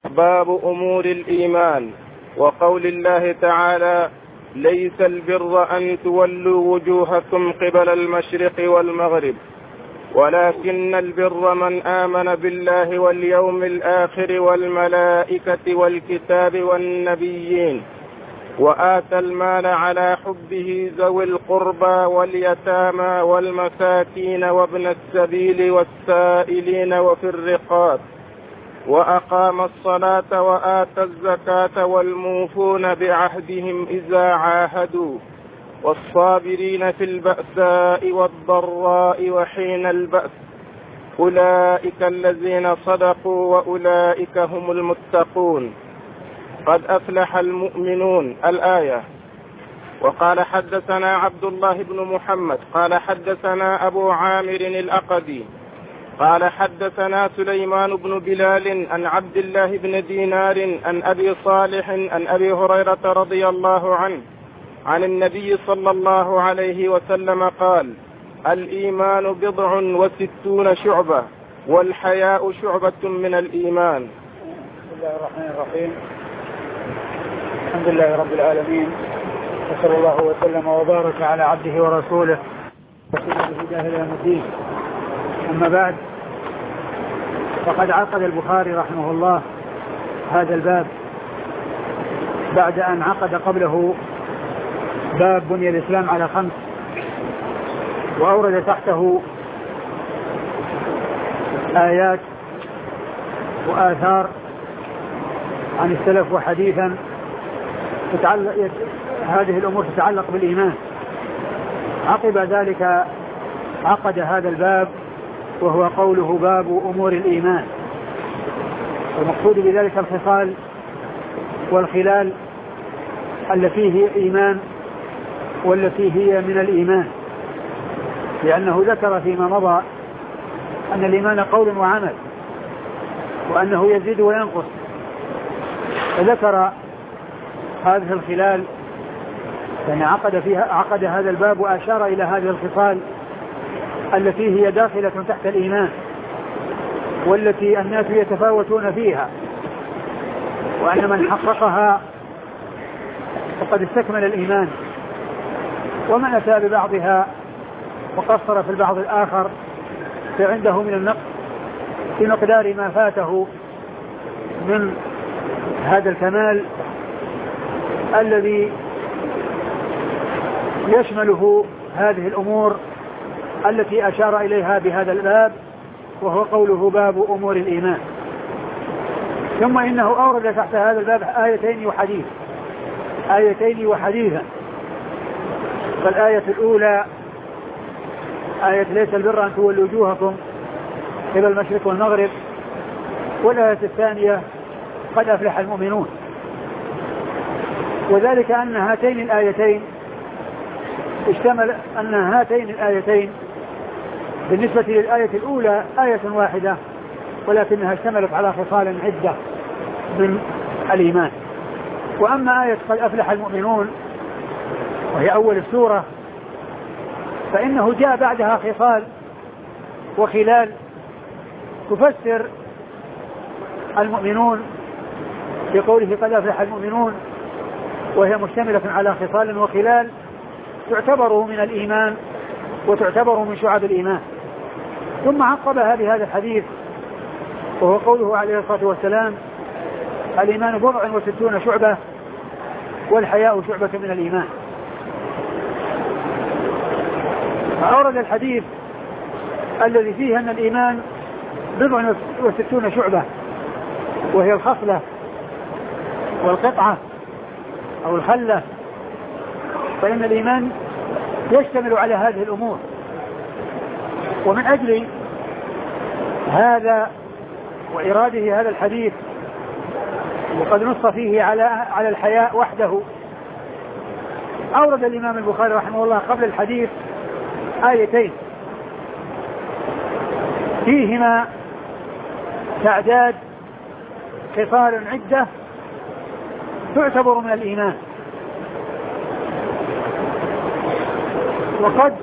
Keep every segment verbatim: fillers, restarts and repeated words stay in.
باب أمور الإيمان. وقول الله تعالى: ليس البر أن تولوا وجوهكم قبل المشرق والمغرب ولكن البر من آمن بالله واليوم الآخر والملائكة والكتاب والنبيين وآتى المال على حبه ذوي القربى واليتامى والمساكين وابن السبيل والسائلين وفي الرقاب وأقام الصلاة وآتى الزكاة والموفون بعهدهم إذا عاهدوا والصابرين في البأساء والضراء وحين البأس أولئك الذين صدقوا وأولئك هم المتقون قد أفلح المؤمنون. الآية. وقال حدثنا عبد الله بن محمد قال حدثنا أبو عامر الأقدي قال حدثنا سليمان بن بلال عن عبد الله بن دينار عن أبي صالح عن أبي هريرة رضي الله عنه عن النبي صلى الله عليه وسلم قال: الإيمان بضع وستون شعبة والحياء شعبة من الإيمان. بسم الله الرحمن الرحيم. الحمد لله رب العالمين، وصلى الله وسلم وبارك على عبده ورسوله وسنة الهداه إلى يوم الدين. أما بعد، فقد عقد البخاري رحمه الله هذا الباب بعد أن عقد قبله باب بني الإسلام على خمس، وأورد تحته آيات وآثار عن السلف وحديثا تتعلق هذه الأمور تتعلق بالإيمان. عقب ذلك عقد هذا الباب وهو قوله: باب أمور الإيمان. والمقصود بذلك الخصال والخلال التي هي إيمان والتي هي من الإيمان، لأنه ذكر فيما مضى أن الإيمان قول وعمل وأنه يزيد وينقص، فذكر هذه الخلال، يعني عقد فيها عقد هذا الباب وأشار إلى هذه الخصال التي هي داخلة تحت الإيمان والتي الناس يتفاوتون فيها، وأن من حققها فقد استكمل الإيمان، ومن أتى ببعضها وقصر في البعض الآخر فعنده من النقص في مقدار ما فاته من هذا الكمال الذي يشمله هذه الأمور التي أشار إليها بهذا الباب، وهو قوله: باب أمور الإيمان. ثم إنه أورد تحت هذا الباب آيتين وحديث آيتين وحديثا فالآية الأولى آية: ليس البر أن تولوا وجوهكم قبل المشرق والمغرب، والآية الثانية: قد أفلح المؤمنون. وذلك أن هاتين الآيتين اشتمل أن هاتين الآيتين بالنسبة للآية الأولى آية واحدة، ولكنها اشتملت على خصال عدة من الإيمان. وأما آية قد أفلح المؤمنون وهي أول السورة فإنه جاء بعدها خصال وخلال تفسر المؤمنون بقوله: قد أفلح المؤمنون، وهي مشتملة على خصال وخلال تعتبر من الإيمان وتعتبر من شعب الإيمان. ثم عقبها بهذا الحديث وهو قوله عليه الصلاة والسلام: الإيمان بضع وستون شعبة والحياء شعبة من الإيمان. فأورد الحديث الذي فيه أن الإيمان بضع وستون شعبة، وهي الخصلة والقطعة أو الخلة، فإن الإيمان يشتمل على هذه الأمور. ومن أجل هذا وإراده هذا الحديث، وقد نص فيه على على الحياء وحده، أورد الإمام البخاري رحمه الله قبل الحديث آيتين فيهما تعداد خصال عدة تعتبر من الإيمان. وقد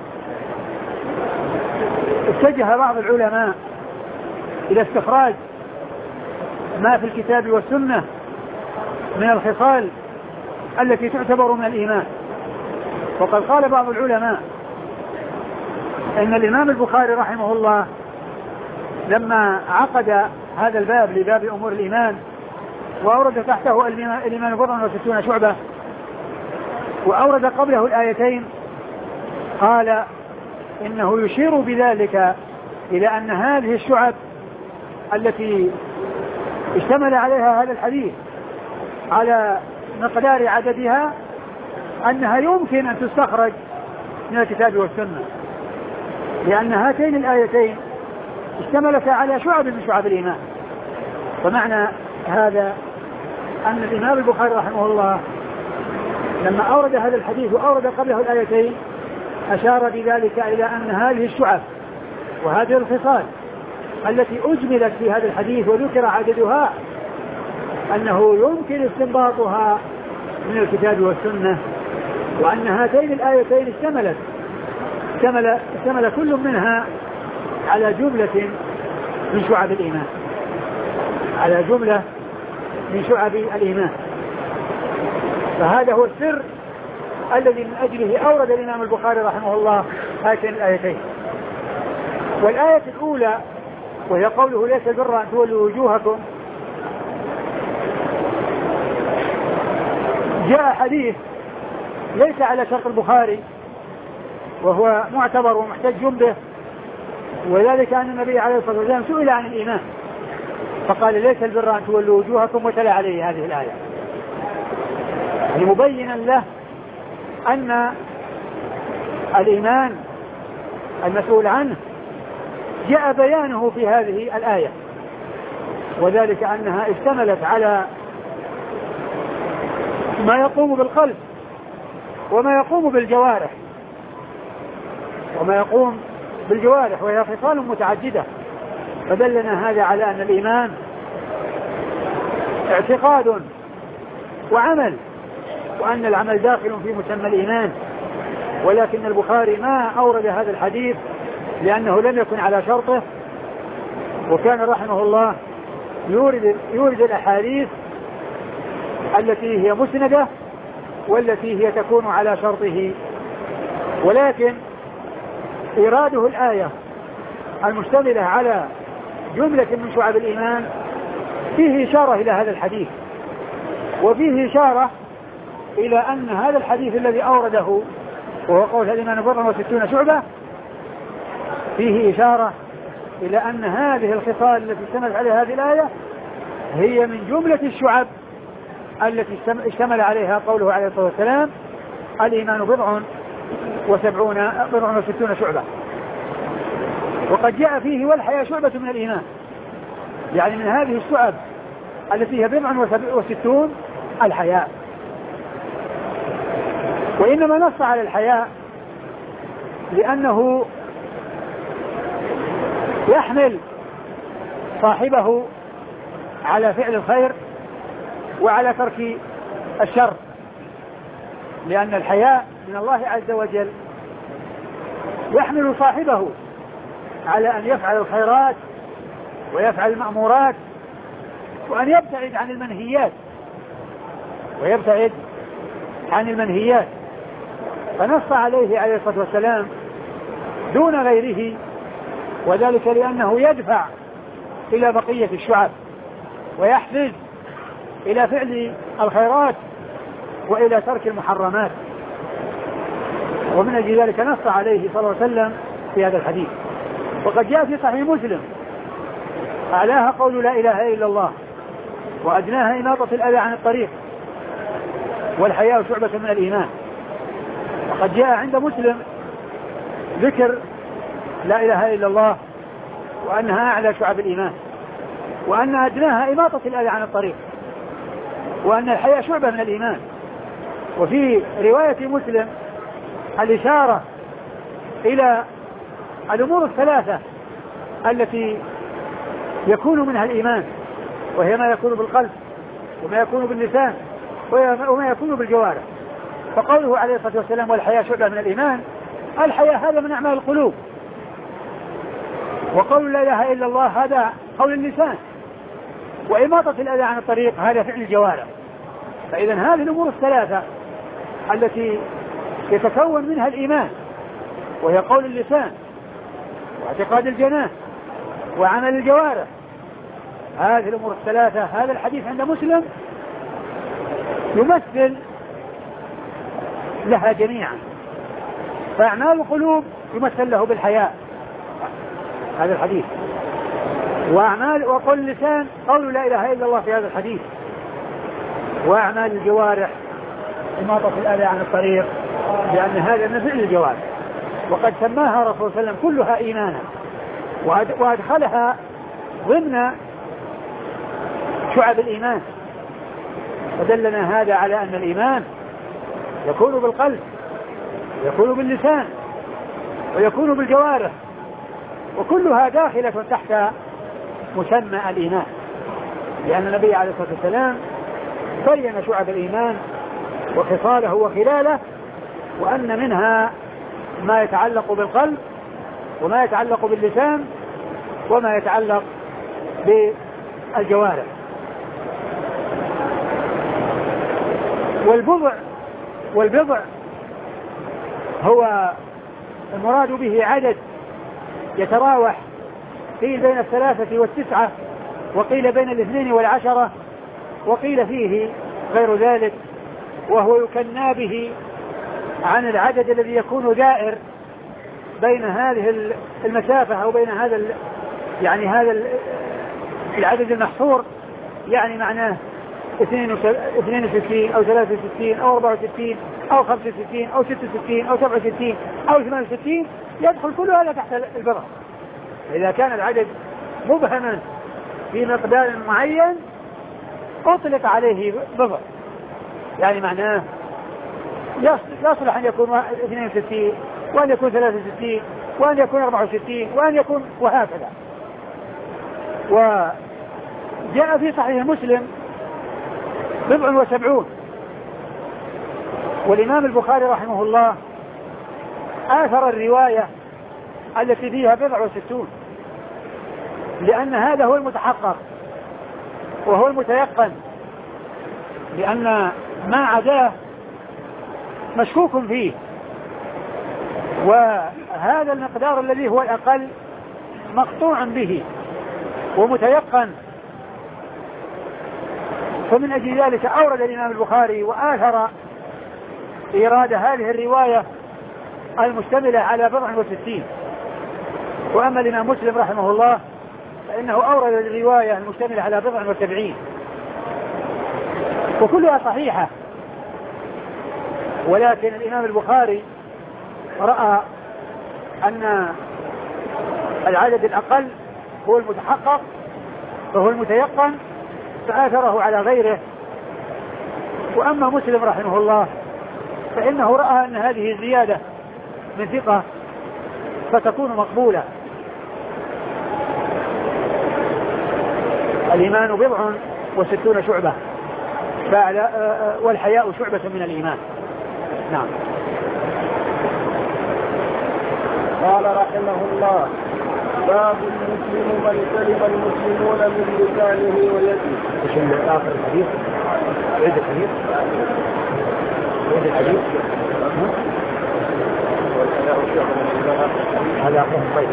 اتجه بعض العلماء إلى استخراج ما في الكتاب والسنة من الخصال التي تعتبر من الإيمان. وقد قال بعض العلماء إن الإمام البخاري رحمه الله لما عقد هذا الباب لباب أمور الإيمان وأورد تحته الإيمان بضع وستون شعبة وأورد قبله الآيتين قال إنه يشير بذلك إلى أن هذه الشعب التي اشتمل عليها هذا الحديث على مقدار عددها أنها يمكن أن تستخرج من الكتاب والسنة، لأن هاتين الآيتين اشتملتا على شعب من شعب الإيمان. فمعنى هذا أن الإمام البخاري رحمه الله لما أورد هذا الحديث وأورد قبله الآيتين أشار بذلك إلى أن هذه الشعب وهذه الخصال التي أجملت في هذا الحديث وذكر عددها أنه يمكن استنباطها من الكتاب والسنة، وأن هاتين الآيتين اشتملت اشتمل, اشتمل كل منها على جملة من شعب الإيمان على جملة من شعب الإيمان. فهذا هو السر الذي من أجله أورد الإمام البخاري رحمه الله هاتين الآيتين. والآية الأولى وهي قوله ليس البر أن تولوا وجوهكم، جاء حديث ليس على شرط البخاري وهو معتبر ومحتج به، وذلك أن النبي عليه الصلاة والسلام سئل عن الإيمان فقال ليس البر أن تولوا وجوهكم وتلا عليه هذه الآية، يعني مبينا له أن الإيمان المسؤول عنه جاء بيانه في هذه الآية، وذلك أنها اشتملت على ما يقوم بالقلب وما يقوم بالجوارح وما يقوم بالجوارح وهي خصال متعددة. فدلنا هذا على أن الإيمان اعتقاد وعمل، وأن العمل داخل في مسمى الإيمان. ولكن البخاري ما أورد هذا الحديث لأنه لم يكن على شرطه، وكان رحمه الله يورد, يورد الأحاديث التي هي مسندة والتي هي تكون على شرطه. ولكن إراده الآية المشتملة على جملة من شعب الإيمان فيه إشارة إلى هذا الحديث، وفيه إشارة إلى أن هذا الحديث الذي أورده وهو قول الإيمان بضع وستون شعبة فيه إشارة إلى أن هذه الخصال التي اشتملت عليها هذه الآية هي من جملة الشعب التي اشتمل عليها قوله عليه الصلاة والسلام الإيمان بضع وسبعون بضع وستون شعبة. وقد جاء فيه والحياة شعبة من الإيمان، يعني من هذه الشعب التي هي بضع وستون الحياء. وإنما نص على الحياء لأنه يحمل صاحبه على فعل الخير وعلى ترك الشر، لأن الحياء من الله عز وجل يحمل صاحبه على أن يفعل الخيرات ويفعل المأمورات وأن يبتعد عن المنهيات ويبتعد عن المنهيات. فنص عليه عليه الصلاة والسلام دون غيره، وذلك لأنه يدفع إلى بقية الشعب ويحفز إلى فعل الخيرات وإلى ترك المحرمات. ومن أجل ذلك نص عليه صلى الله عليه وسلم في هذا الحديث. وقد جاء في صحيح مسلم أعلاها قول لا إله إلا الله وأدناها إماطة الأذى عن الطريق والحياء شعبة من الإيمان. وقد جاء عند مسلم ذكر لا إله إلا الله وأنها أعلى شعب الإيمان وأن أدناها إماطة الأذى عن الطريق وأن الحياء شعبة من الإيمان. وفي رواية مسلم الإشارة إلى الأمور الثلاثة التي يكون منها الإيمان، وهي ما يكون بالقلب وما يكون باللسان وما يكون بالجوارح. فقوله عليه الصلاة والسلام والحياء شعبة من الإيمان، الحياء هذا من أعمال القلوب، وقول لا إله إلا الله هذا قول اللسان. وإماطة الأذى عن الطريق هذا فعل الجوارح. فإذا هذه الأمور الثلاثة التي يتكون منها الإيمان، وهي قول اللسان واعتقاد الجنان وعمل الجوارح، هذه الأمور الثلاثة هذا الحديث عند مسلم يمثل لها جميعا. فأعمال القلوب يمثل له بالحياء هذا الحديث، وأعمال وقول اللسان قول لا إله إلا الله في هذا الحديث، وأعمال الجوارح إماطة الأذى عن الطريق، لأن هذا من فعل الجوارح. وقد سماها رسول الله صلى الله عليه وسلم كلها إيمانا، وأدخلها ضمن شعب الإيمان، فدلنا هذا على أن الإيمان يكون بالقلب، يكون باللسان، ويكون بالجوارح، وكلها داخلة تحت مسمى الإيمان، لأن النبي عليه الصلاة والسلام بين شعب الإيمان وخصاله وخلاله، وأن منها ما يتعلق بالقلب، وما يتعلق باللسان، وما يتعلق بالجوارح. والبضع والبضع هو المراد به عدد يتراوح فيه بين الثلاثة والتسعة، وقيل بين الاثنين والعشرة، وقيل فيه غير ذلك، وهو يكنى به عن العدد الذي يكون دائر بين هذه المسافة أو بين هذا يعني هذا العدد المحصور، يعني معناه اثنين وستين أو ثلاثة وستين أو أربعة وستين أو خمسة وستين أو ستة وستين أو سبعة وستين أو ثمانية وستين، يدخل كل هذا تحت البضع. إذا كان العدد مبهما في مقدار معين أطلق عليه بضع، يعني معناه يصلح أن يكون اثنين وستين وأن يكون ثلاثة وستين وأن يكون أربعة وستين وأن يكون وهكذا. وجاء في صحيح مسلم بضع وسبعون، والإمام البخاري رحمه الله آثر الرواية التي فيها بضع وستون، لأن هذا هو المتحقق وهو المتيقن، لأن ما عداه مشكوك فيه، وهذا المقدار الذي هو الأقل مقطوع به ومتيقن. فمن أجل ذلك أورد الإمام البخاري وآثر إيراد هذه الرواية المشتملة على بضع وستين. وأما الإمام مسلم رحمه الله فإنه أورد الرواية المشتملة على بضع وسبعين، وكلها صحيحة، ولكن الإمام البخاري رأى أن العدد الأقل هو المتحقق وهو المتيقن فآثره على غيره. وأما مسلم رحمه الله فإنه رأى أن هذه الزيادة من ثقة فتكون مقبولة. الإيمان بضع وستون شعبة، والحياء شعبة من الإيمان. نعم. قال رحمه الله: باب المسلم من سلم المسلمون من لسانه ويده. ايش آخر الحديث؟ عيد الحديث. عيد الحديث. هذا أخوه طيب.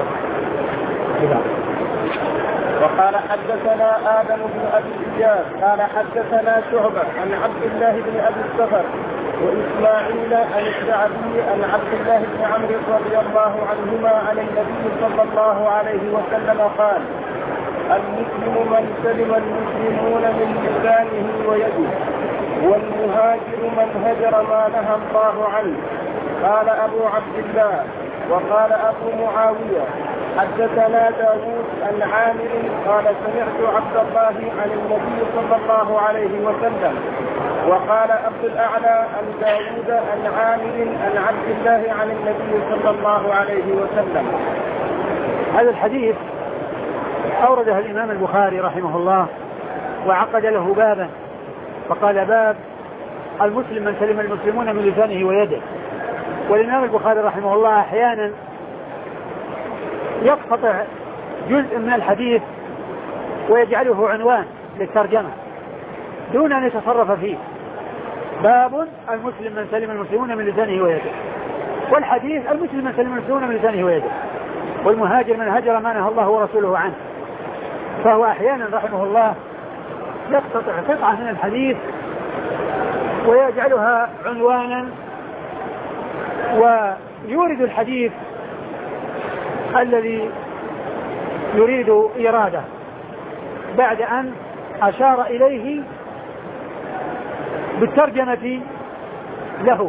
وقال حدثنا آدم بن أبي إياس قال حدثنا شعبة عن عبد الله بن أبي الصفر وإسماعيل عن الشعبي عن عبد الله بن عمرو رضي الله عنهما عن النبي صلى الله عليه وسلم قال: المسلم من سلم المسلمون من لسانه ويده، والمهاجر من هجر ما نهى الله عنه. قال أبو عبد الله. وقال أبو معاوية: حدثنا داود عن عامر قال سمعت عبد الله عن النبي صلى الله عليه وسلم. وقال عبد الأعلى عن داود عن عامر عن عبد الله عن النبي صلى الله عليه وسلم. هذا الحديث أورده الإمام البخاري رحمه الله وعقد له بابا، فقال: باب المسلم من سلم المسلمون من لسانه ويده. والإمام البخاري رحمه الله أحيانا يقطع جزء من الحديث ويجعله عنوان للترجمة دون أن يتصرف فيه. باب المسلم من سلم المسلمون من لسانه ويده، والحديث المسلم من سلم المسلمون من لسانه ويده، والمهاجر من هجر ما نهى الله ورسوله عنه. فهو أحيانا رحمه الله يقتطع قطعة من الحديث ويجعلها عنوانا ويورد الحديث الذي يريد إراده بعد أن أشار إليه بالترجمة له.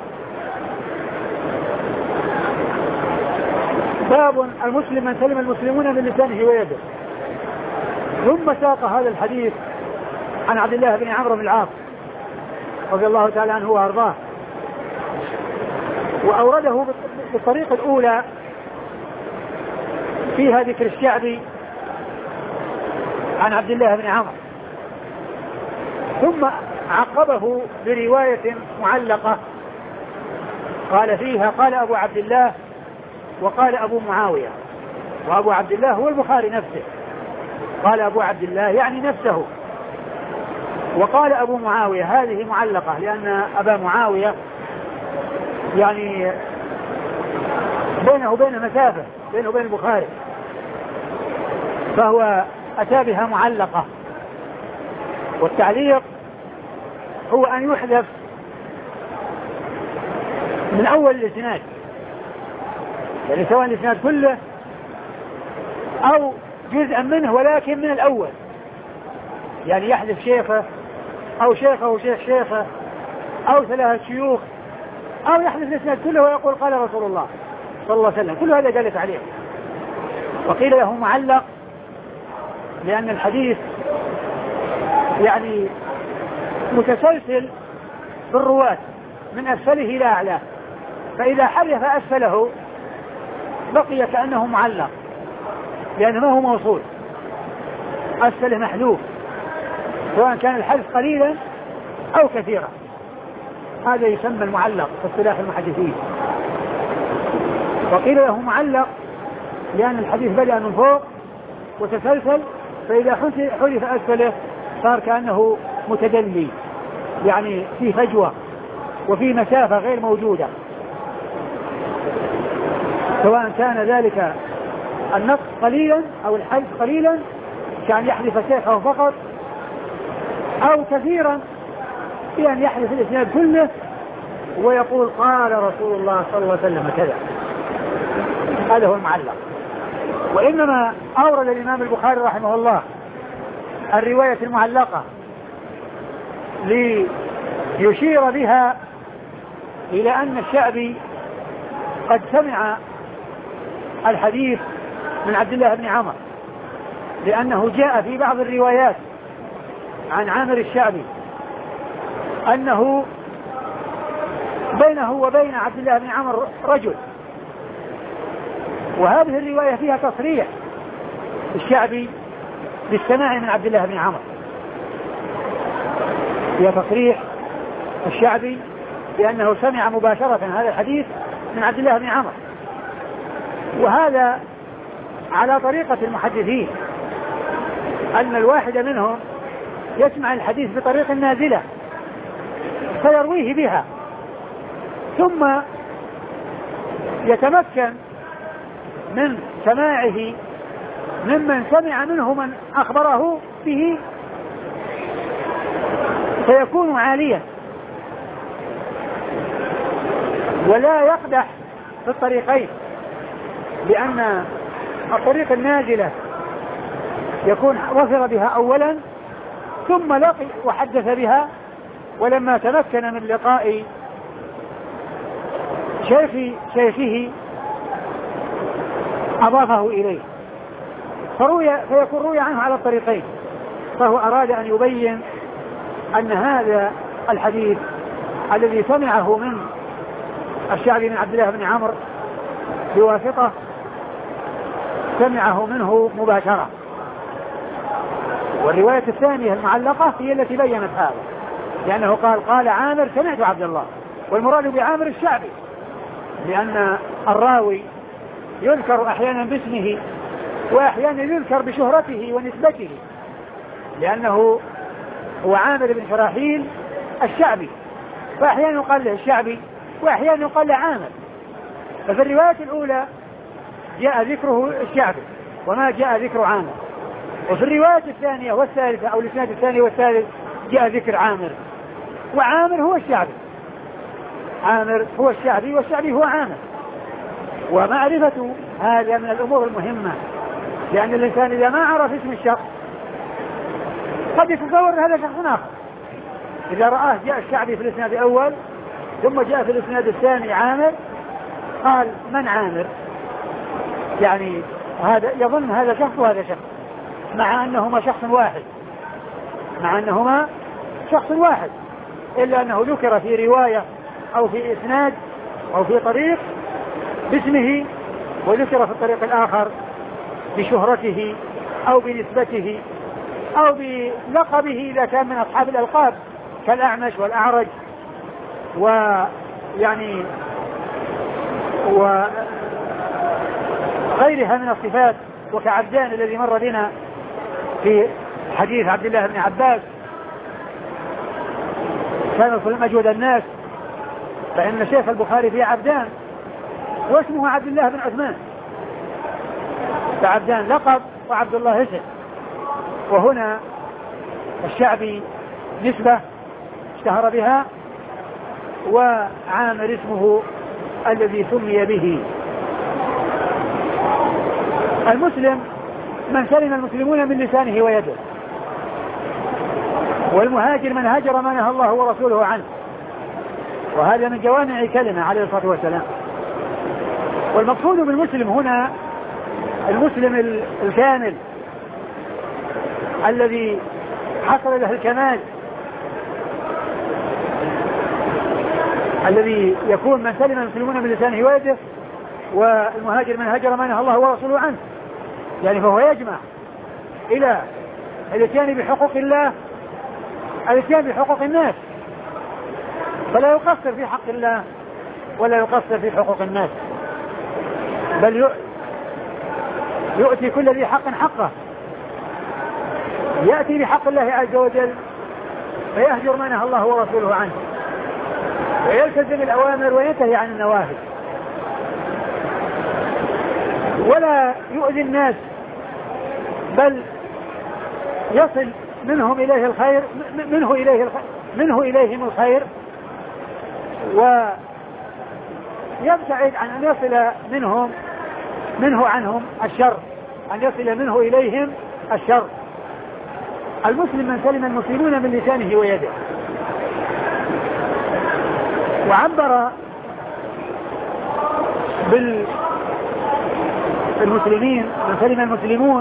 باب المسلم من سلم المسلمون من لسانه ويده. ثم ساق هذا الحديث عن عبد الله بن عمرو بن العاص رضي الله تعالى عنه وارضاه، وأورده بالطريقة الأولى فيها ذكر الشعبي عن عبد الله بن عمرو، ثم عقبه برواية معلقة قال فيها قال أبو عبد الله وقال أبو معاوية، وأبو عبد الله هو البخاري نفسه، قال أبو عبد الله يعني نفسه، وقال أبو معاوية هذه معلقة لأن أبا معاوية يعني بينه وبين مسافة بينه وبين البخاري، فهو أتى بها معلقة. والتعليق هو أن يحذف من أول الإسناد، يعني سواء الإسناد كله أو جزءا منه ولكن من الأول، يعني يحذف شيخه أو شيخه وشيخ شيخه أو ثلاثة شيوخ، أو يحذف الإسناد كله ويقول قال رسول الله صلى الله عليه وسلم. كل هذا جاء تعليق. وقيل له معلق لأن الحديث يعني متسلسل بالرواة من أسفله إلى أعلاه، فإذا حذف أسفله بقي كأنه معلق لأنه ما هو موصول، أسفله محذوف سواء كان الحذف قليلا أو كثيرا، هذا يسمى المعلق في اصطلاح المحدثين. وقيل له معلق لأن الحديث بدأ من فوق وتسلسل، فإذا حذف أسفله صار كأنه متدلي، يعني في فجوة وفي مسافة غير موجودة، سواء كان ذلك النقص قليلا أو الحذف قليلا كان يحذف شيخه فقط، أو كثيرا بأن يحذف الإسناد كله ويقول قال رسول الله صلى الله عليه وسلم كذا. هذا هو المعلق. وإنما أورد الإمام البخاري رحمه الله الرواية المعلقة ليشير بها إلى أن الشعبي قد سمع الحديث من عبد الله بن عمرو، لأنه جاء في بعض الروايات عن عامر الشعبي أنه بينه وبين عبد الله بن عمرو رجل، وهذه الرواية فيها تصريح الشعبي بالسماع من عبد الله بن عمرو، فيها تصريح الشعبي بأنه سمع مباشرة هذا الحديث من عبد الله بن عمرو. وهذا على طريقة المحدثين أن الواحد منهم يسمع الحديث بطريقة نازلة فيرويه بها، ثم يتمكن من سماعه ممن سمع منه من أخبره به فيكون عاليا، ولا يقدح في الطريقين، لأن الطريق النازلة يكون وفر بها أولا ثم لقي وحدث بها، ولما تمكن من لقاء شيخ شيخه أضافه إليه فروي فيكون روي عنه على الطريقين. فهو أراد أن يبين أن هذا الحديث الذي سمعه من الشعبي من عبد الله بن عمرو بواسطة سمعه منه مباشرة. والرواية الثانية المعلقة هي التي بيّنت هذا، لأنه قال قال عامر سمعت عبد الله، والمراد بعامر الشعبي، لأن الراوي يذكر أحيانا باسمه وأحيانا يذكر بشهرته ونسبته، لأنه هو عامر بن شراحيل الشعبي، فأحيانا يقال له الشعبي وأحيانا يقال له عامر. ففي الرواية الأولى جاء ذكره الشعبي وما جاء ذكر عامر، وفي الرواية الثانية والثالثة أو الإسناد الثاني والثالث جاء ذكر عامر، وعامر هو الشعبي، عامر هو الشعبي والشعبي هو عامر. ومعرفة هذا من الأمور المهمة، لأن الإنسان إذا ما عرف اسم الشخص قد يتصور هذا شخص آخر. إذا رآه جاء الشعبي في الإسناد الأول ثم جاء في الإسناد الثاني عامر قال من عامر؟ يعني هذا يظن هذا شخص وهذا شخص، مع أنهما شخص واحد مع أنهما شخص واحد إلا أنه ذكر في رواية أو في إسناد أو في طريق باسمه، وذكر في الطريق الآخر بشهرته أو بنسبته أو بلقبه إذا كان من أصحاب الألقاب كالأعمش والأعرج ويعني وغيرها من الصفات، وكعبدان الذي مر بنا في حديث عبد الله بن عباس كان رسول الله أجود الناس، فإن شيخ البخاري فيه عبدان واسمه عبد الله بن عثمان، فعبدان لقب وعبد الله اسم. وهنا الشعبي نسبة اشتهر بها، وعامر اسمه الذي سمي به. المسلم من سلم المسلمون من لسانه ويده، والمهاجر من هاجر ما نهى الله ورسوله عنه، وهذا من جوامع كلمة عليه الصلاة والسلام. والمقصود بالمسلم هنا المسلم الكامل الذي حصل له الكمال، الذي يكون من سلم المسلمون من لسانه ويده، والمهاجر من هاجر ما نهى الله ورسوله عنه، يعني فهو يجمع إلى الاتيان بحقوق الله الاتيان بحقوق الناس، فلا يقصر في حق الله ولا يقصر في حقوق الناس، بل يؤتي كل ذي حق حقه، يأتي بحق الله عز وجل فيهجر ما نهى الله ورسوله عنه، ويلتزم الأوامر وينتهي عن النواهي، ولا يؤذي الناس بل يصل منهم إليه الخير منه إليه الخير منه إليهم الخير، ويبتعد عن أن يصل منهم منه عنهم الشر، أن يصل منه إليهم الشر. المسلم من سلم المسلمون من لسانه ويده. وعبر بالمسلمين من سلم المسلمون،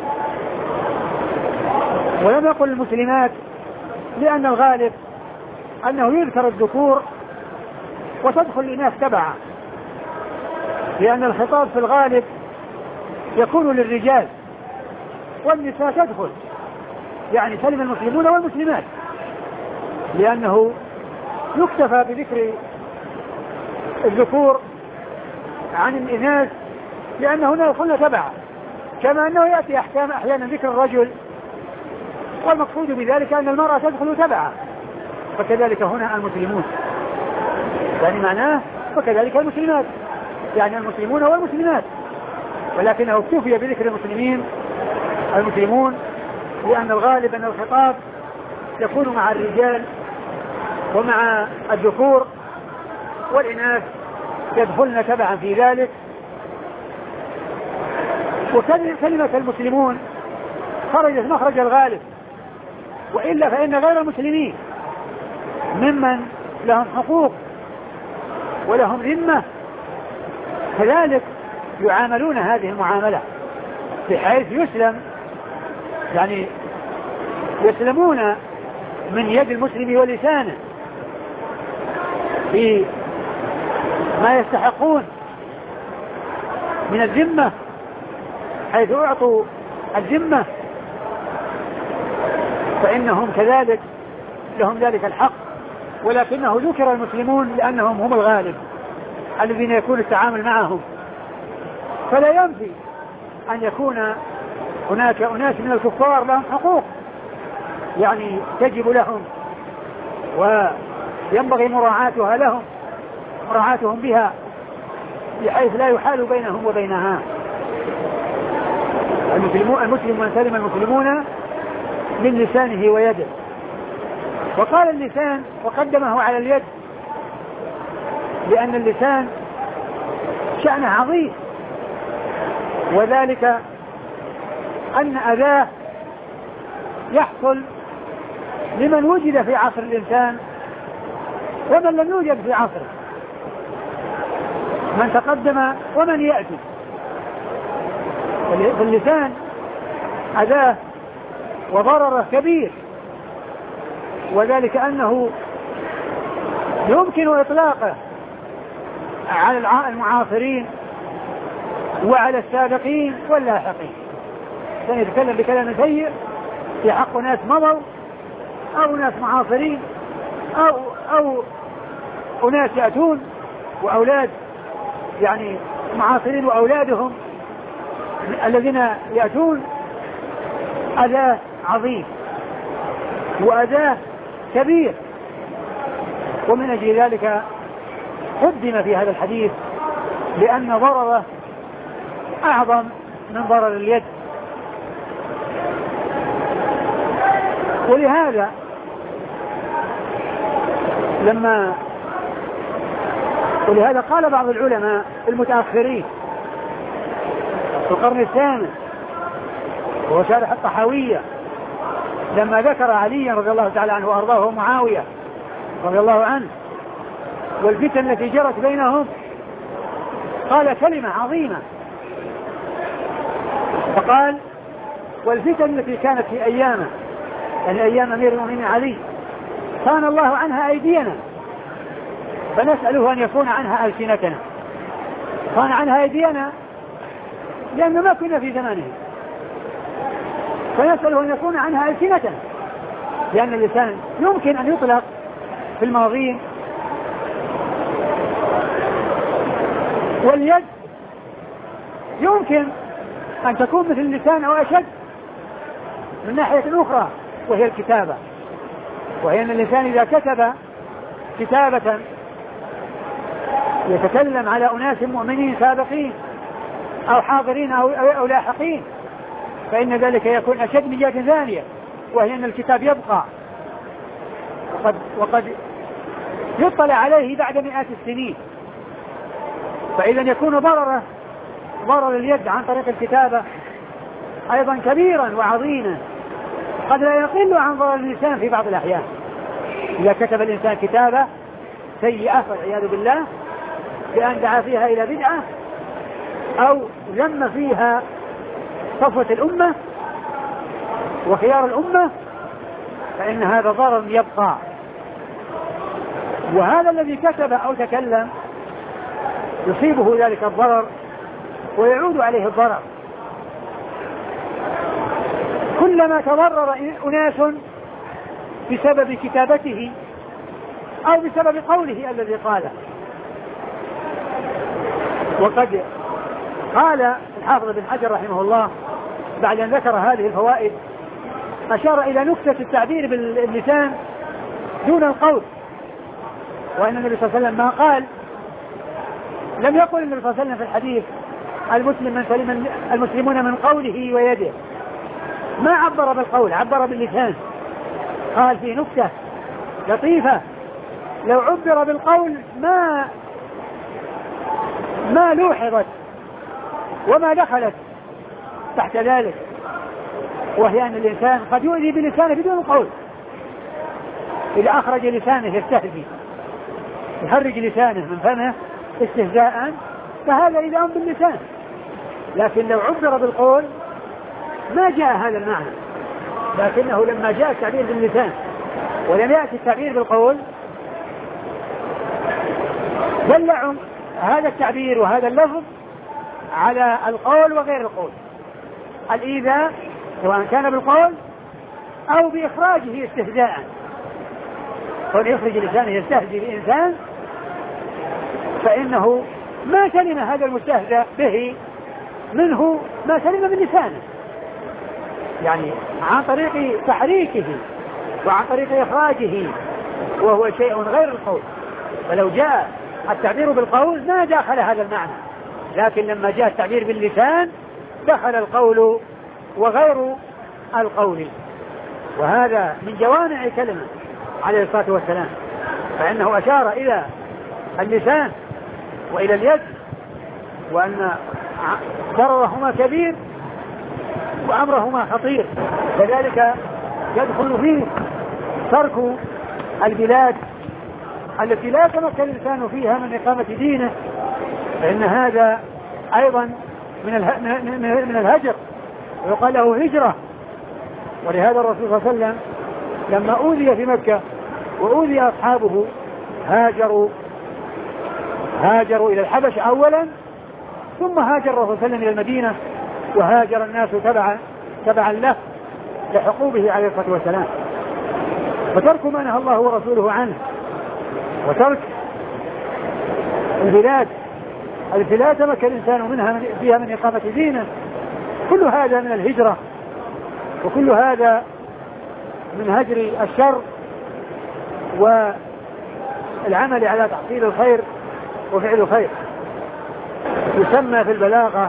ولم يقل المسلمات، لأن الغالب أنه يذكر الذكور وتدخل الإناث تبعا، لأن الخطاب في الغالب يكون للرجال والنساء تدخل، يعني سلم المسلمون والمسلمات، لأنه يكتفى بذكر الذكور عن الإناث لأنه يدخلن تبعا، كما أنه يأتي أحكام أحيانا ذكر الرجل والمقصود بذلك أن المرأة تدخل تبعا، فكذلك هنا المسلمون، يعني معناه وكذلك المسلمات، يعني المسلمون والمسلمات، ولكنه اكتفي بذكر المسلمين المسلمون لأن الغالب أن الخطاب يكون مع الرجال ومع الذكور، والإناث يدخلن تبعا في ذلك. وكلمة المسلمون خرجت مخرج الغالب، وإلا فإن غير المسلمين ممن لهم حقوق ولهم ذمة كذلك يعاملون هذه المعاملة، بحيث يسلم يعني يسلمون من يد المسلم ولسانه في ما يستحقون من الذمة، حيث أعطوا الذمة فإنهم كذلك لهم ذلك الحق، ولكنه ذكر المسلمون لأنهم هم الغالب الذين يكون التعامل معهم، فلا ينفي أن يكون هناك أناس من الكفار لهم حقوق يعني تجب لهم وينبغي مراعاتها لهم مراعاتهم بها بحيث لا يحال بينهم وبينها. المسلم من سلم المسلمون من لسانه ويده. وقال اللسان وقدمه على اليد لأن اللسان شأنه عظيم، وذلك أن أذاه يحصل لمن وجد في عصر الإنسان ومن لم يوجد في عصره، من تقدم ومن يأتي. فاللسان أذاه وضرره كبير، وذلك أنه يمكن إطلاقه على المعاصرين وعلى السابقين واللاحقين. سنتكلم بكلام سيء في حق ناس مضوا أو ناس معاصرين أو أو أناس يأتون وأولاد يعني معاصرين وأولادهم الذين يأتون. أذاه عظيم وأذاه كبير، ومن أجل ذلك قدم في هذا الحديث لأن ضرره أعظم من ضرر اليد. ولهذا لما ولهذا قال بعض العلماء المتأخرين في القرن الثامن وهو شارح الطحاوية لما ذكر علي رضي الله تعالى عنه وأرضاه ومعاوية رضي الله عنه والفتن التي جرت بينهم، قال كلمة عظيمة فقال: والفتن التي كانت في أيامه، يعني أيام أمير المؤمنين علي، كان الله عنها أيدينا فنسأله أن يكون عنها ألسنتنا. كان عنها أيدينا لأنه ما كنا في زمانه، فنسأله أن يكون عنها ألسنتنا، لأن اللسان يمكن أن يطلق في الماضين، واليد يمكن أن تكون مثل اللسان أو أشد من ناحية أخرى، وهي الكتابة. وهي أن اللسان إذا كتب كتابة يتكلم على أناس مؤمنين سابقين أو حاضرين أو, أو لاحقين، فإن ذلك يكون أشد من جهة ثانية، وهي أن الكتاب يبقى وقد, وقد يطلع عليه بعد مئات السنين. فإذا يكون ضرره ضرر اليد عن طريق الكتابة أيضا كبيرا وعظيما، قد لا يقل عن ضرر اللسان في بعض الأحيان. إذا كتب الإنسان كتابة سيئة والعياذ بالله بأن دعا فيها إلى بدعة أو ذم فيها صفوة الأمة وخيار الأمة، فإن هذا ضرر يبقى. وهذا الذي كتب أو تكلم يصيبه ذلك الضرر ويعود عليه الضرر. كلما تضرر أناس بسبب كتابته أو بسبب قوله الذي قاله. وقد قال الحافظ بن حجر رحمه الله بعد أن ذكر هذه الفوائد أشار إلى نكتة التعبير باللسان دون القول، وأن النبي صلى الله عليه وسلم ما قال، لم يقل النبي صلى الله عليه وسلم في الحديث المسلم من سلم المسلمون من قوله ويده، ما عبر بالقول، عبر باللسان. قال في نكتة لطيفة: لو عبر بالقول ما ما لوحظت وما دخلت تحت ذلك، وهي أن الإنسان قد يؤذي بلسانه بدون قول. إذا أخرج لسانه يستهزئ يخرج لسانه من فمه استهزاء، فهذا إذا باللسان. لكن لو عبر بالقول ما جاء هذا المعنى، لكنه لما جاء التعبير باللسان ولم يأتي التعبير بالقول دل هذا التعبير وهذا اللفظ على القول وغير القول، الإيذاء سواء كان بالقول أو بإخراجه استهزاء. قل يخرج لسانه يستهزئ بإنسان، فإنه ما سلم هذا المستهزأ به منه ما سلم من لسانه، يعني عن طريق تحريكه وعن طريق إخراجه وهو شيء غير القول. فلو جاء التعبير بالقول ما دخل هذا المعنى، لكن لما جاء التعبير باللسان دخل القول وغير القول. وهذا من جوامع كلمة عليه الصلاة والسلام، فإنه أشار إلى اللسان وإلى اليد، وأن ضررهما كبير وأمرهما خطير. كذلك يدخل فيه ترك البلاد التي لا يتمكن الإنسان فيها من إقامة دينه، فإن هذا أيضا من من الهجر، ويقال له هجرة. ولهذا الرسول صلى الله عليه وسلم لما أوذي في مكة وأوذي أصحابه هاجروا هاجروا إلى الحبش أولا، ثم هاجر الرسول صلى الله عليه وسلم إلى المدينة، وهاجر الناس تبعا تبعا له لحقوبه عليه الصلاة والسلام. وترك ما نهى الله ورسوله عنه، وترك البلاد التي لا يتمكن الإنسان منها فيها من إقامة دينه، كل هذا من الهجرة، وكل هذا من هجر الشر والعمل على تحصيل الخير وفعل الخير. يسمى في البلاغة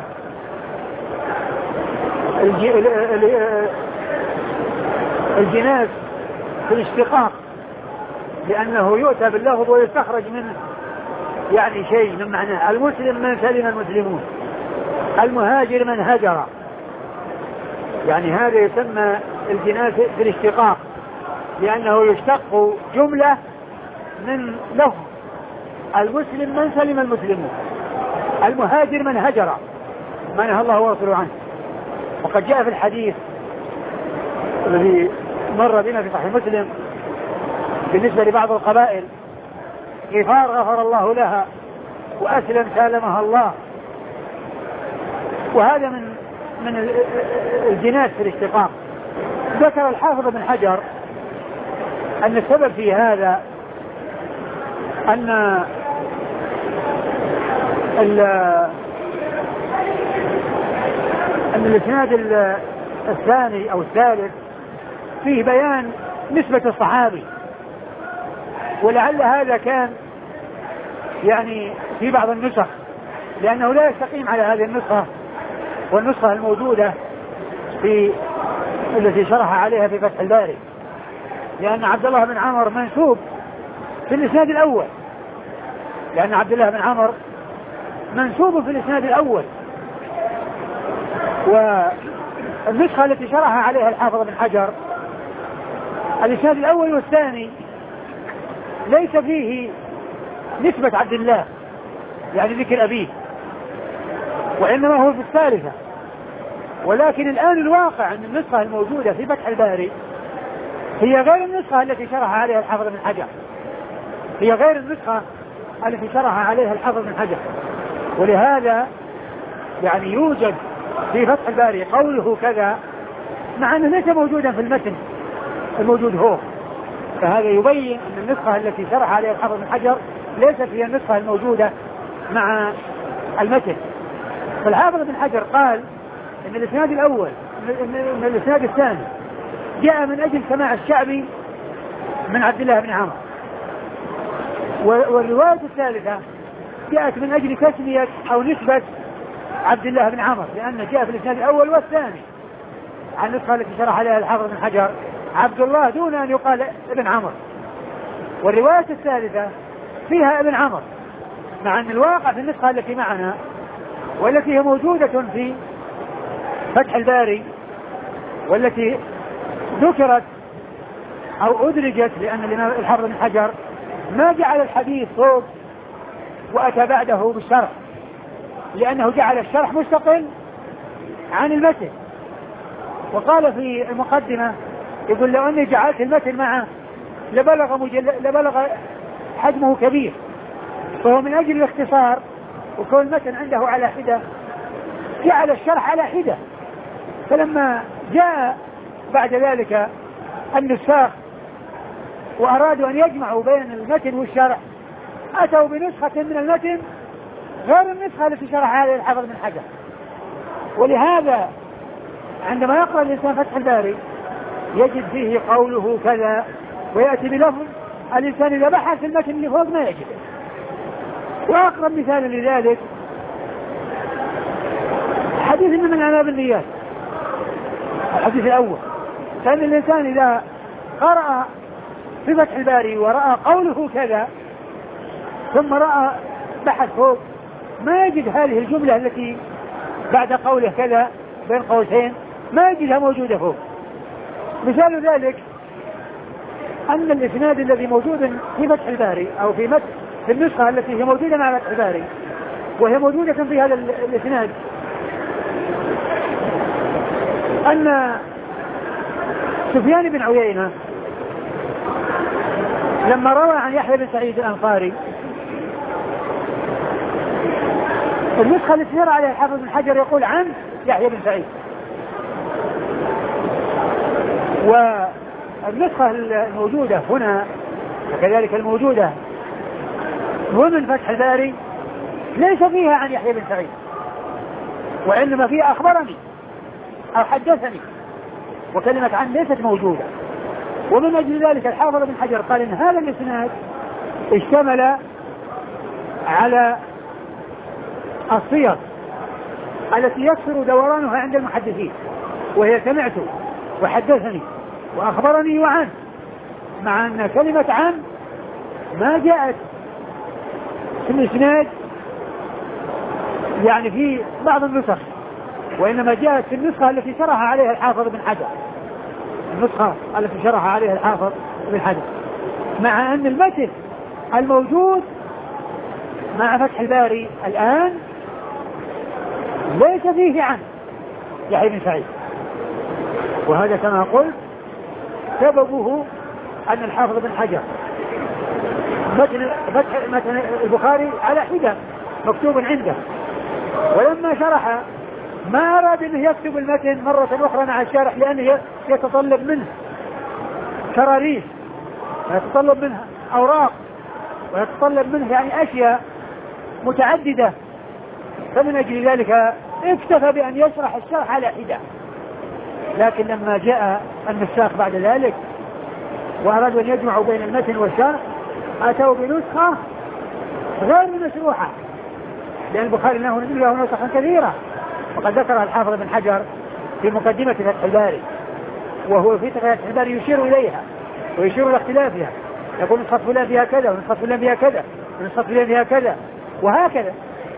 الجناس في الاشتقاق، لأنه يؤتى باللفظ ويستخرج منه يعني شيء من معناه. المسلم من سلم المسلمون، المهاجر من هجر، يعني هذا يسمى الجناس في الاشتقاق، لأنه يشتق جملة من لفظ. المسلم من سلم المسلمون، المهاجر من هجر ما نهى الله ورسوله عنه. وقد جاء في الحديث الذي مر بنا في صحيح مسلم بالنسبة لبعض القبائل: غفار غفر الله لها، وأسلم سالمها الله. وهذا من من الجناس في الاشتقاق. ذكر الحافظ ابن حجر أن السبب في هذا أن أن الإسناد الثاني أو الثالث فيه بيان نسبة الصحابي، ولعل هذا كان يعني في بعض النسخ، لأنه لا يستقيم على هذه النسخة والنسخة الموجودة في التي شرح عليها في فتح الباري، لأن عبد الله بن عمر منسوب في الإسناد الأول، لأن عبد الله بن عمر منسوب في الإسناد الأول. والنسخة التي شرح عليها الحافظ بن حجر الإسناد الأول والثاني ليس فيه نسبة عبد الله يعني ذكر أبيه، وإنما هو في الثالثة. ولكن الآن الواقع أن النسخة الموجودة في فتح الباري هي غير النسخة التي شرح عليها الحافظ بن حجر، هي غير النسخة التي شرح عليها الحافظ بن حجر. ولهذا يعني يوجد في فتح الباري قوله كذا مع أنه ليس موجودا في المتن الموجود هو. فهذا يبين أن النسخة التي شرح عليها الحافظ بن حجر ليست هي النسخة الموجودة مع المتن. فالحافظ بن حجر قال ان الاسناد الاول ان الاسناد الثاني جاء من اجل سماع الشعبي من عبد الله بن عمر، والرواية الثالثة جاءت من اجل تسمية او نسبة عبد الله بن عمر، لان جاء في الاسناد الاول والثاني عن النسخة التي شرح عليها الحافظ بن حجر عبد الله دون ان يقال ابن عمر، والرواية الثالثة فيها ابن عمر، مع ان الواقع في النسخة التي معنا والتي هي موجودة في فتح الباري والتي ذكرت أو أدرجت، لأن الإمام الحافظ بن حجر ما جعل الحديث صوت وأتى بعده بالشرح، لأنه جعل الشرح مستقل عن المتن. وقال في المقدمة يقول لو أني جعلت المتن معه لبلغ, مجل... لبلغ حجمه كبير، فهو من أجل الاختصار وكون المتن عنده على حدة جعل الشرح على حدة. فلما جاء بعد ذلك النساخ وأرادوا أن يجمعوا بين المتن والشرح أتوا بنسخة من المتن غير النسخة التي شرح عليها الحافظ بن حجر. ولهذا عندما يقرأ الإنسان فتح الباري يجد فيه قوله كذا ويأتي بلفظ الإنسان إذا بحث في المتن اللي فوق ما يجده. وأقرب مثال لذلك حديث من أعمال النيات، الحديث الأول، كان الإنسان إذا قرأ في فتح الباري ورأى قوله كذا ثم رأى بحث فوق ما يجد هذه الجملة التي بعد قوله كذا بين قوسين ما يجدها موجودة فوق. مثال ذلك أن الإسناد الذي موجود في فتح الباري أو في متن في النسخة التي هي موجودة مع فتح الباري وهي موجودة في هذا الإسناد أن سفيان بن عيينة لما روى عن يحيى بن سعيد الأنصاري النسخة التي يرى عليها الحافظ بن حجر يقول عن يحيى بن سعيد، والنسخة الموجودة هنا وكذلك الموجودة ومن فتح الباري ليس فيها عن يحيى بن سعيد وإنما فيها أخبرني أو حدثني، وكلمة عن ليست موجودة. ومن أجل ذلك الحافظ بن حجر قال إن هذا الإسناد اشتمل على الصيغ التي يكثر دورانها عند المحدثين، وهي سمعت وحدثني وأخبرني وعن، مع أن كلمة عن ما جاءت في الإسناد يعني في بعض النسخ، وإنما جاءت في النسخة التي شرح عليها الحافظ بن حجر، النسخة التي شرح عليها الحافظ بن حجر، مع أن المتن الموجود مع فتح الباري الآن ليس فيه عن يحيى بن سعيد. وهذا كما قلت سببه أن الحافظ بن حجر متن, متن البخاري على حدة مكتوب عنده، ولما شرح ما أراد أنه يكتب المتن مرة أخرى مع الشارح لأنه يتطلب منه كراريس ويتطلب منه أوراق ويتطلب منه يعني أشياء متعددة، فمن أجل ذلك اكتفى بأن يشرح الشرح على حدة. لكن لما جاء النساخ بعد ذلك وأرادوا أن يجمعوا بين المتن والشرح أتوا بنسخة غير مشروحة، لأن البخاري له نسخة كثيرة وقد ذكرها الحافظ بن حجر في مقدمة فتح الباري، وهو في فتح الباري يشير إليها ويشير إلى اختلافها، يقول نسخة فلان فيها كذا ونسخة فلان فيها كذا ونسخة فلان فيها كذا وهكذا.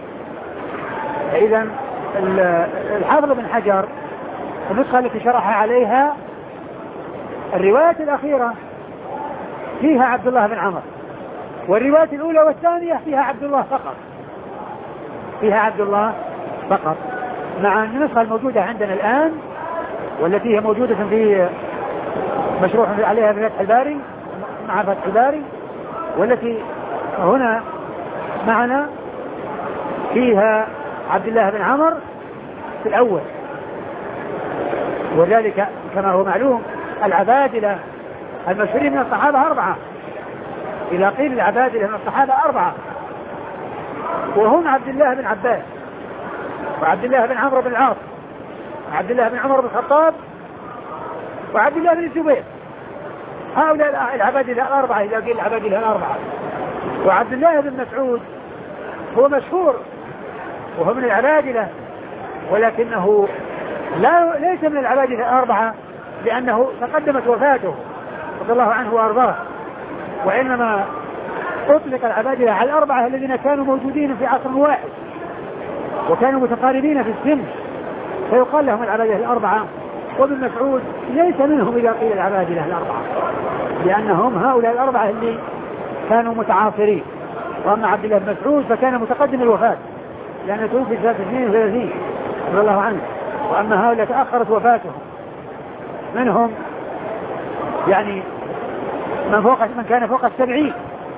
إذن الحافظ بن حجر النسخة التي شرح عليها الرواية الأخيرة فيها عبد الله بن عمر، والرواية الأولى والثانية فيها عبد الله فقط، فيها عبد الله فقط، مع النسخة الموجودة عندنا الآن والتي هي موجودة في مشروع عليها في فتح الباري مع فتح الباري، والتي هنا معنا فيها عبد الله بن عمر في الأول. وذلك كما هو معلوم العبادلة المشهورين من الصحابة أربعة، إذا قيل العبادلة من الصحابة أربعة، وهم عبد الله بن عباس وعبد الله بن عمرو بن العاص وعبد الله بن عمر بن الخطاب وعبد الله بن الزبير. هؤلاء العبادلة الأربعة إذا قيل العبادلة الأربعة. وعبد الله بن مسعود هو مشهور وهو من العبادلة، ولكنه لا ليس من العبادلة الأربعة لأنه تقدمت وفاته رضي الله عنه وأرضاه، وإنما أطلق العبادلة على الأربعة الذين كانوا موجودين في عصر واحد وكانوا متقاربين في السن فيقال لهم العبادلة الأربعة. وابن مسعود ليس منهم إذا قيل العبادلة الأربعة، لأنهم هؤلاء الأربعة اللي كانوا متعاصرين. وأما عبد الله بن مسعود فكان متقدم الوفاة لأنه توفي سنة اثنين وثلاثين رضي الله عنه، وأما هؤلاء تأخرت وفاتهم، منهم يعني من فوق من كان فوق السبعين،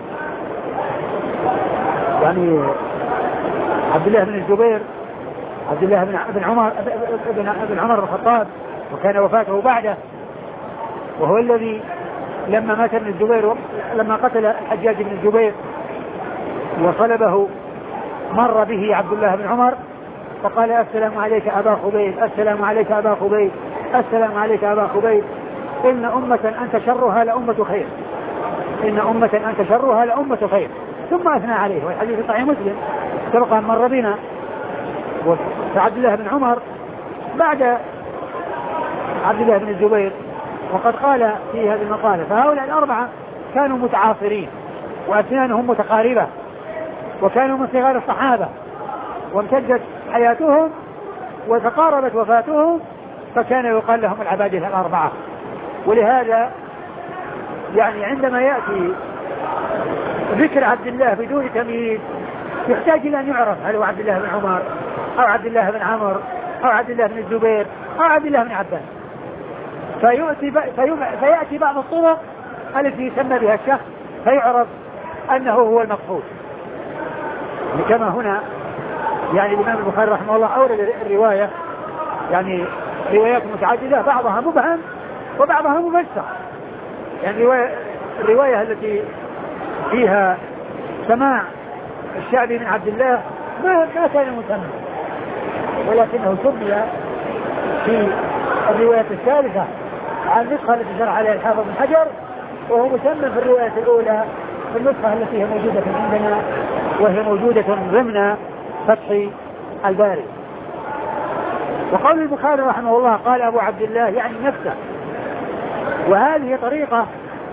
يعني عبد الله بن الزبير عبد الله بن عمر بن عمر بن الخطاب وكان وفاته بعده، وهو الذي لما مات ابن الزبير لما قتل الحجاج بن الزبير وصلبه مر به عبد الله بن عمر فقال السلام عليك أبا خبيب السلام عليك أبا خبيب السلام عليك أبا خبيب، إن أمة أنت شرها لأمة خير، إن أمة أنت شرها لأمة خير، ثم أثنى عليه. والحديث في صحيح مسلم سبق أن مر بنا. وعبد الله بن عمر بعد عبد الله بن الزبير، وقد قال في هذه المقالة: فهؤلاء الأربعة كانوا متعاصرين وأسنانهم متقاربة، وكانوا من صغار الصحابة، وامتدت حياتهم وتقاربت وفاتهم، فكان يقال لهم العبادلة الأربعة. ولهذا يعني عندما يأتي ذكر عبد الله بدون تمييز يحتاج إلى أن يعرف هل هو عبد الله بن عمر أو عبد الله بن عمرو أو عبد الله بن الزبير أو عبد الله بن عباس، فيأتي, فيأتي بعض الطرق التي يسمى بها الشخص فيعرف أنه هو المقصود. كما هنا يعني الإمام البخاري رحمه الله أورد الرواية، يعني روايات متعددة بعضها مبهم وبعضها مفسر. يعني الرواية, الرواية التي فيها سماع الشعبي من عبد الله ما كان مسمى، ولكنه سمي في الرواية الثالثة عن النسخة التي شرح عليها الحافظ بن حجر، وهو مسمى في الرواية الأولى في النسخة التي هي موجودة عندنا، وهي موجودة ضمن فتح الباري. وقول البخاري رحمه الله قال أبو عبد الله يعني نفسه، وهذه طريقة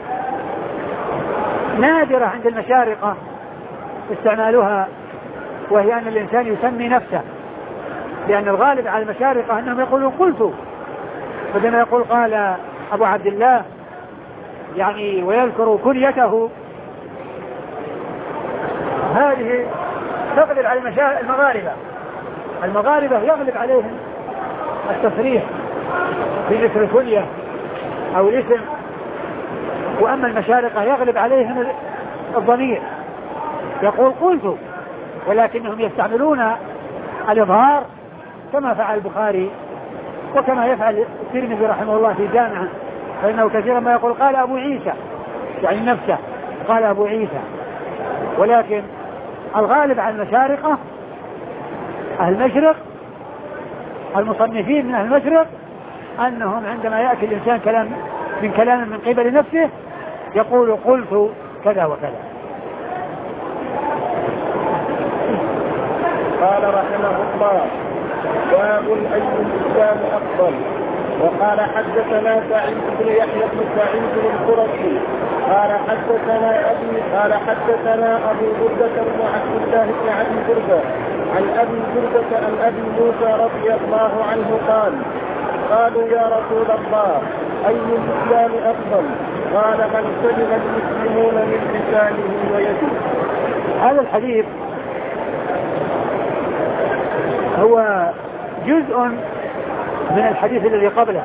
نادرة عند المشارقة استعمالها، وهي أن الإنسان يسمي نفسه، لأن الغالب على المشارقة أنهم يقولون قلت، فلما يقول قال أبو عبد الله يعني ويذكر كنيته، هذه تغلب على المغاربة. المغاربة يغلب عليهم التصريح بذكر الكنية أو الاسم، وأما المشارقة يغلب عليهم الضمير، يقول قلت، ولكنهم يستعملون الإظهار كما فعل البخاري وكما يفعل الترمذي رحمه الله في جامعه، فإنه كثيرا ما يقول قال أبو عيسى يعني نفسه قال أبو عيسى. ولكن الغالب على المشارقة أهل المشرق المصنفين من أهل المشرق أنهم عندما يأتي الإنسان كلام من كلام من قبل نفسه يقول قلت كذا وكذا. قال رحمه الله: باب أي الإسلام أفضل. وقال حدثنا سعيد بن يحيى بن سعيد القرشي قال حدثنا أبي قال حدثنا أبو بردة بن عبد الله بن أبي بردة عن أبي بردة عن أبي موسى رضي الله عنه قال: قالوا يا رسول الله أي الإسلام أفضل؟ قال: من سلم المسلمون من لسانه ويده. هذا الحديث هو جزء من الحديث الذي قبله.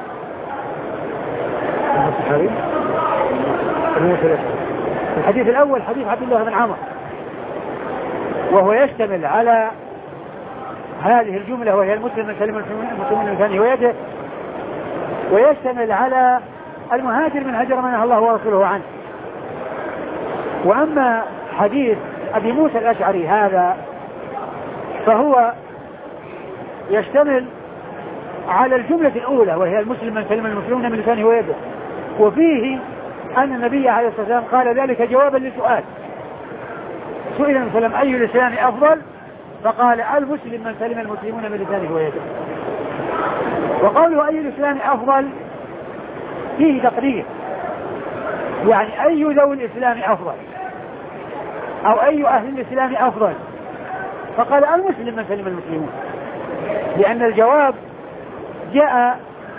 الحديث الأول حديث عبد الله بن عمرو، وهو يشتمل على هذه الجملة وهي المسلم من سلم المسلمون من لسانه ويده، ويشتمل على المهاجر من هجر من الله ورسوله عنه. وأما حديث أبي موسى الأشعري هذا فهو يشتمل على الجملة الأولى وهي المسلم من سلم المسلمون من لسانه ويده، وفيه أن النبي عليه الصلاة والسلام قال ذلك جوابا لسؤال. سئل النبي صلى الله عليه وسلم أي الإسلام أفضل؟ فقال: المسلم من سلم المسلمون من لسانه ويده. وقوله أي الإسلام أفضل فيه تقرير، يعني أي ذوي الإسلام أفضل أو أي أهل الإسلام أفضل؟ فقال: المسلم من سلم المسلمون، لأن الجواب جاء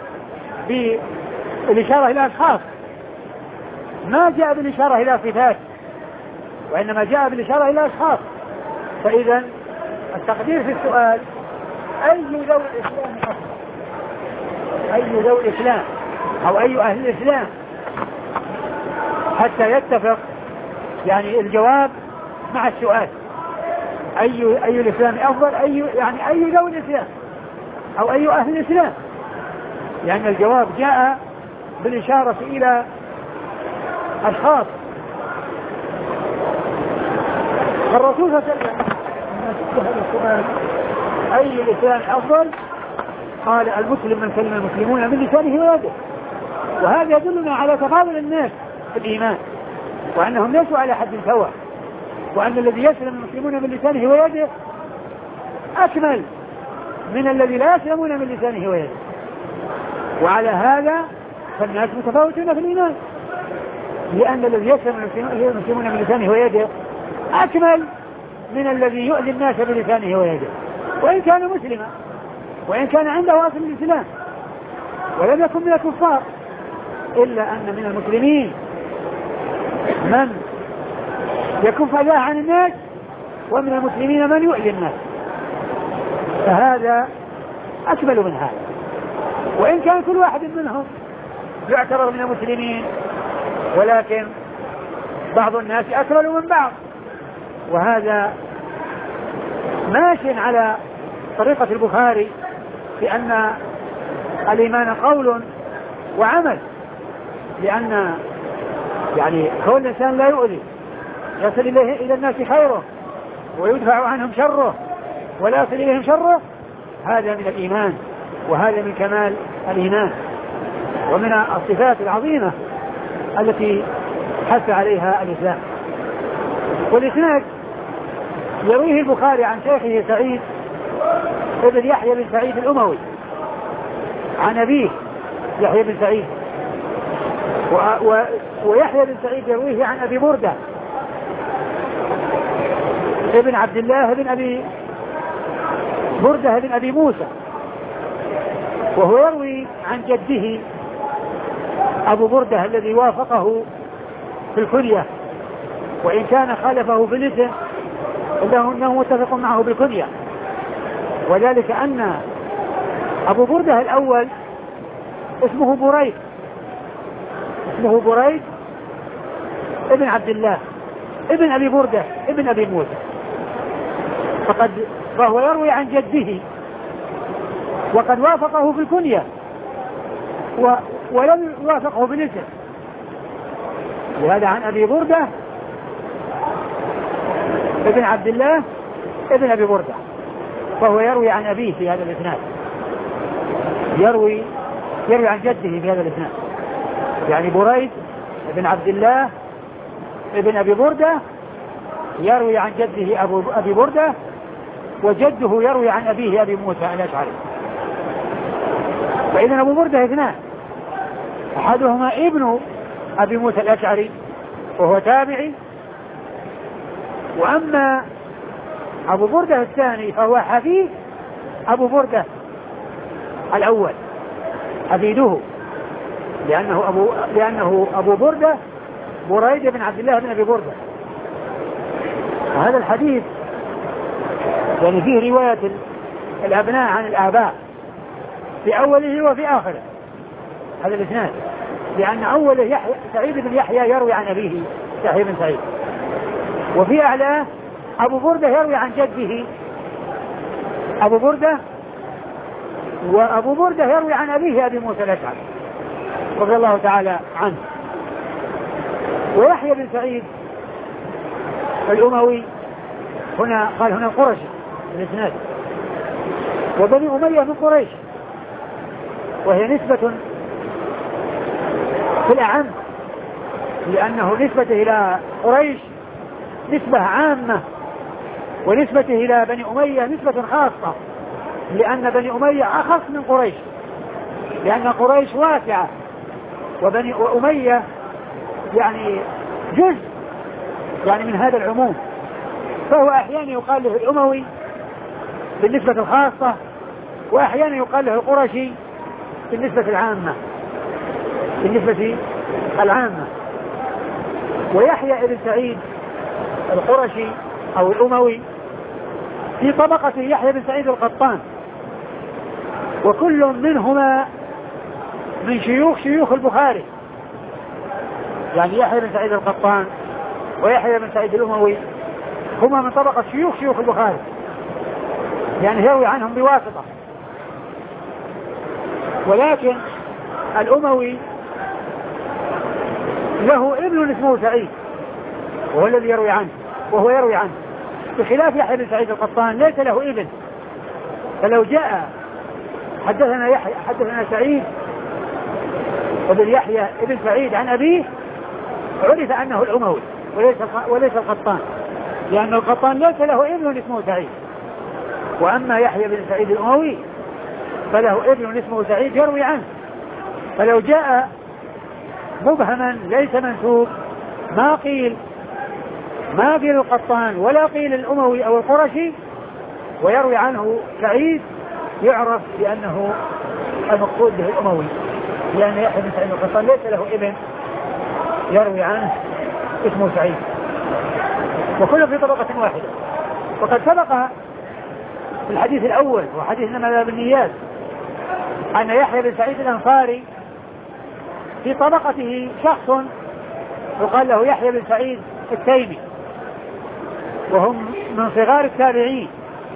بالإشارة إلى أشخاص، ما جاء بالإشارة إلى صفات، وإنما جاء بالإشارة إلى أشخاص. فإذا التقدير في السؤال أي ذوي الإسلام أفضل، أي ذوي الإسلام أو أي أهل الإسلام، حتى يتفق يعني الجواب مع السؤال. أي أي الإسلام أفضل، أي يعني أي ذوي الإسلام أو أي أهل الإسلام، لأن يعني الجواب جاء بالإشارة إلى أشخاص. فالرسول صلى الله عليه وسلم هذا السؤال أي الإسلام أفضل؟ قال: المسلم من سلم المسلمون من لسانه ويده. وهذا يدلنا على تفاضل الناس في الإيمان، وأنهم ليسوا على حد سواء، وأن الذي يسلم المسلمون من لسانه ويده أكمل من الذي لا يسلمون من لسانه ويده. وعلى هذا فالناس متفاوتون في الإيمان، لأن الذي يسلم المسلمون من لسانه ويده أكمل من الذي يؤذي الناس بلسانه ويده، وإن كان مسلما، وإن كان عنده أصل الإسلام ولم يكن من الكفار، إلا أن من المسلمين من يكف أذاه عن الناس، ومن المسلمين من يؤذي الناس، فهذا أكمل من هذا. وإن كان كل واحد منهم يعتبر من المسلمين، ولكن بعض الناس أكمل من بعض، وهذا ماشي على طريقة البخاري في أن الإيمان قول وعمل، لأن يعني كل الإنسان لا يؤذي، يصل إليه إلى الناس خيره ويدفع عنهم شره ولا يصل إليهم شره، هذا من الإيمان، وهذا من كمال الإيمان، ومن الصفات العظيمة التي حث عليها الإسلام. والإسناد يرويه البخاري عن شيخه سعيد ابن يحيى بن سعيد الأموي عن أبيه يحيى بن سعيد، و... و... ويحيى بن سعيد يرويه عن أبي بردة ابن عبد الله بن أبي بردة بن أبي موسى، وهو يروي عن جده أبو بردة الذي وافقه في الكنية، وإن كان خالفه في الاسم إلا أنه متفق معه بالكنية، وذلك أن أبو بردة الأول اسمه بريد اسمه بريد ابن عبد الله ابن أبي بردة ابن أبي موسى، فقد فهو يروي عن جده وقد وافقه في الكنية و ولم يوافقه في الاسم، لهذا عن أبي بردة ابن عبد الله ابن أبي بردة، فهو يروي عن أبيه في هذا الإسناد، يروي يروي عن جده في هذا الإسناد، يعني بريد ابن عبد الله ابن أبي بردة يروي عن جده أبو أبي بردة، وجده يروي عن أبيه أبي موسى الأشعري. فإذن أبو بردة اثنان، أحدهما ابن أبي موسى الأشعري وهو تابعي، وأما أبو بردة الثاني فهو حفيد أبو بردة الأول، حفيده، لأنه أبو لأنه أبو بردة بريد بن عبد الله بن أبي بردة. هذا الحديث يعني فيه رواية الأبناء عن الآباء في أوله وفي آخره، هذا الإسناد، لأن أوله يحيى سعيد بن يحيى يروي عن أبيه يحيى بن سعيد، وفي أعلاه أبو بردة يروي عن جده أبو بردة، وأبو بردة يروي عن أبيه أبي موسى الأشعري رضي الله تعالى عنه. ويحيى بن سعيد الأموي هنا قال هنا قرشي الإسناد، وبني أمية من قريش، وهي نسبة في الأعم، لأنه نسبته إلى قريش نسبة عامة، ونسبته إلى بني أمية نسبة خاصة، لأن بني أمية أخص من قريش، لأن قريش واسعة وبني أمية يعني جزء يعني من هذا العموم، فهو أحيانا يقال له الأموي بالنسبة الخاصة، وأحيانا يقال له القرشي بالنسبة العامة بالنسبة العامة. ويحيى ابن سعيد القرشي أو الأموي في طبقة يحيى بن سعيد القطان، وكل منهما من شيوخ شيوخ البخاري، يعني يحيى بن سعيد القطان ويحيى بن سعيد الأموي هما من طبقة شيوخ شيوخ البخاري، يعني يروي عنهم بواسطة. ولكن الأموي له ابن اسمه سعيد وهو الذي يروي عنه وهو يروي عنه، بخلاف يحيى بن سعيد القطان ليس له ابن، فلو جاء حدثنا يحيى حدثنا سعيد وابن يحيى ابن سعيد عن أبيه عرف أنه الأموي وليس وليس القطان، لأن القطان ليس له ابن اسمه سعيد، وأما يحيى بن سعيد الأموي فله ابن اسمه سعيد يروي عنه. فلو جاء مبهما ليس منسوب ما قيل ما قيل القطان ولا قيل الأموي أو القرشي ويروي عنه سعيد، يعرف بأنه المقصود به الأموي، لأن يحيى بن سعيد القطان ليس له ابن يروي عنه اسمه سعيد، وكله في طبقة واحدة. وقد سبق في الحديث الأول وحديث إنما بالنيات أن يحيى بن سعيد الأنصاري في طبقته شخص يقال له يحيى بن سعيد التيمي، وهم من صغار التابعين.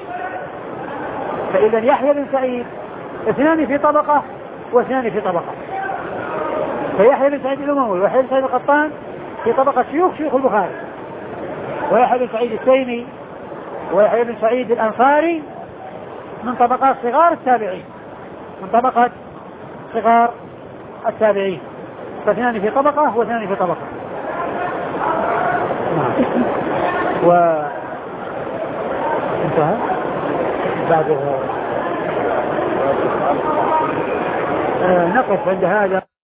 فإذا يحيى بن سعيد اثنان في طبقة واثنان في طبقة، فيحيى بن سعيد الأموي ويحيى بن سعيد القطان في طبقة شيوخ شيوخ البخاري، ويحيى بن سعيد التيمي ويحيى بن سعيد الأنصاري من طبقات صغار التابعين، من طبقة صغار التابعين، فاثنان في طبقة واثنان في طبقة. و انتهى بعد آه نقف عند هذا.